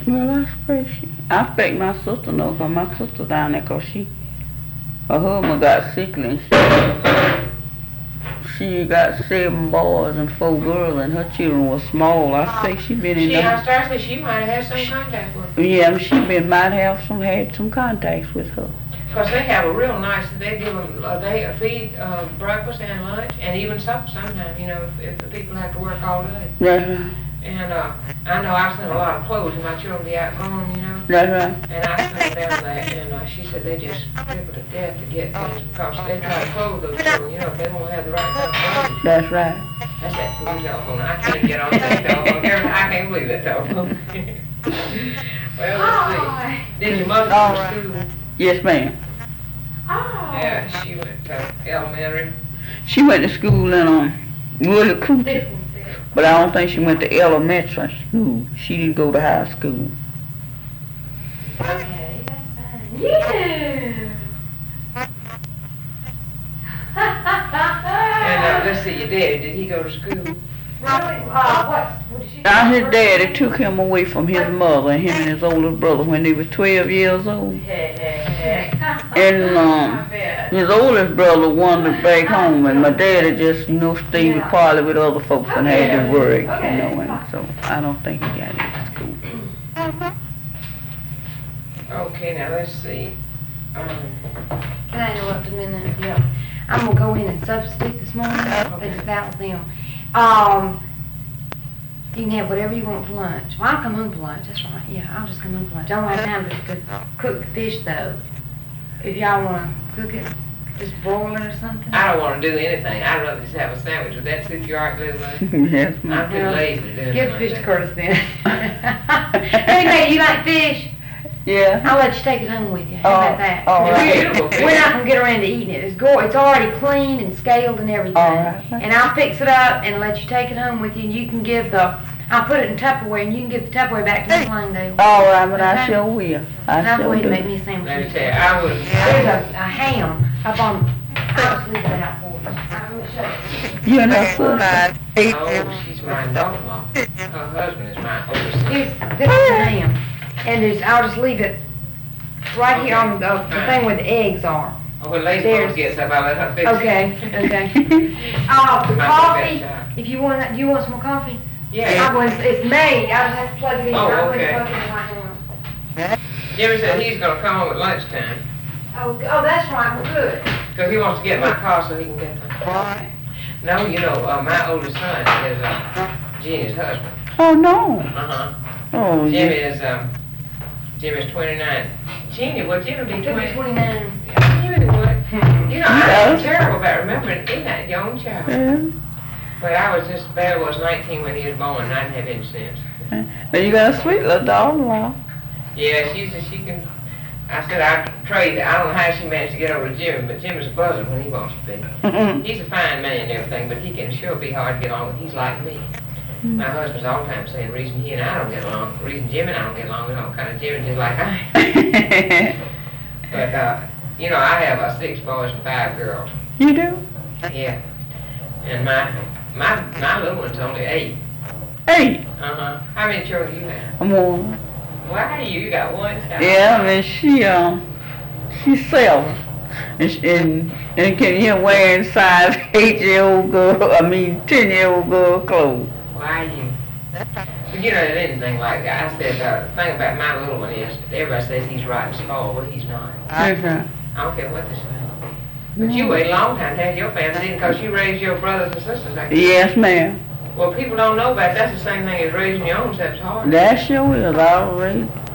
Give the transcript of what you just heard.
Well, I expect my sister know, 'cause my sister down there, 'cause her husband got sickly and she got 7 boys and 4 girls, and her children were small. I think she been in I started, she might have had some contact with her. Yeah, might have had some contacts with her. Because they have a real nice, they give them, they feed breakfast and lunch, and even supper sometimes, you know, if the people have to work all day. That's right. And I know I sent a lot of clothes, and my children be out gone, you know. That's right. And I sent them that, and she said they just crippled to death to get things, because they try to clothe those children, you know, if they won't have the right kind of clothes. That's right. That's that food telephone. I can't get on that telephone. I can't believe that telephone. Well, let's see. Did your mother go to school? Yes, ma'am. Yeah, she went to elementary. She went to school in Willie Cooper, but I don't think she went to elementary school. She didn't go to high school. Okay, that's fine. Yeah. And let's see, your daddy, did he go to school? What did she do? His daddy took him away from his mother and him and his oldest brother when they were 12 years old. And his oldest brother wandered back home, and my daddy just, stayed partly with other folks and had to work, and so I don't think he got into school. Okay, now let's see. Can I interrupt a minute? Yeah. I'm gonna go in and substitute this morning. It's about them. You can have whatever you want for lunch. Well, I'll come home for lunch. That's right. Yeah, I'll just come home for lunch. I don't have time to cook the fish though. If y'all wanna cook it, just boil it or something. I don't want to do anything. I'd rather just have a sandwich. Would that suit you all right, Lily? Yes, I'm ma'am. too lazy to do it. Give fish to Curtis then. Hey, you like fish? Yeah. I'll let you take it home with you. How about that? all right. Beautiful fish. We're not gonna get around to eating it. It's already cleaned and scaled and everything. All right. And I'll fix it up and let you take it home with you, and you can give I'll put it in Tupperware, and you can give the Tupperware back to Miss Langdale. All right, but I Okay. sure will. I'll go sure ahead do. and make me a sandwich. Let me tell you, I would. There's a ham up on, I'll just leave that out for you. I'm gonna show you. You and her sister. Oh, she's my daughter-in-law. Her husband is my oldest son. This is the ham, and I'll just leave it right here on the thing where the eggs are. Oh, when Lazy Bones gets up, I'll let her fix it. Okay, okay. The My coffee, bad job. if you want some more coffee? Yeah. It's made, I just have to plug it in. Oh, I'll okay. plug it in right now. Jimmy said he's gonna come home at lunchtime, Oh, that's right, well, good. because he wants to get my car so he can get the. No, my oldest son is, Jeannie's husband. Oh, no. Uh-huh. Oh, Jimmy yeah. Jimmy's 29. Jimmy be It'll be 20. 29. Jimmy would. Yeah. I'm terrible about remembering, isn't that young child? Yeah. But I was just bad. I was 19 when he was born, and I didn't have any sense. But you got a sweet little daughter-in-law. Yeah, she can. I said I'd trade. I don't know how she managed to get over to Jimmy, but Jimmy's a buzzard when he wants to be. He's a fine man and everything, but he can sure be hard to get along with. He's like me. My husband's all the time saying the reason he and I don't get along, the reason Jimmy and I don't get along, we don't kind of Jimmy just like I am. But I have 6 boys and 5 girls. You do? Yeah. And my little one's only 8. 8. Uh-huh. How many children do you have? I'm on. Why you got one child? Yeah, I mean, she's 7. And can you wearing size 8-year-old girl, 10-year-old girl clothes. Why you? But anything like that. I said, the thing about my little one is, everybody says he's right and small, but he's not. That's right. I don't care what they say. But you waited a long time to have your family, didn't because you raised your brothers and sisters like that. Yes, ma'am. Well, people don't know about it. That's the same thing as raising your own, except it's hard. That sure is. I raised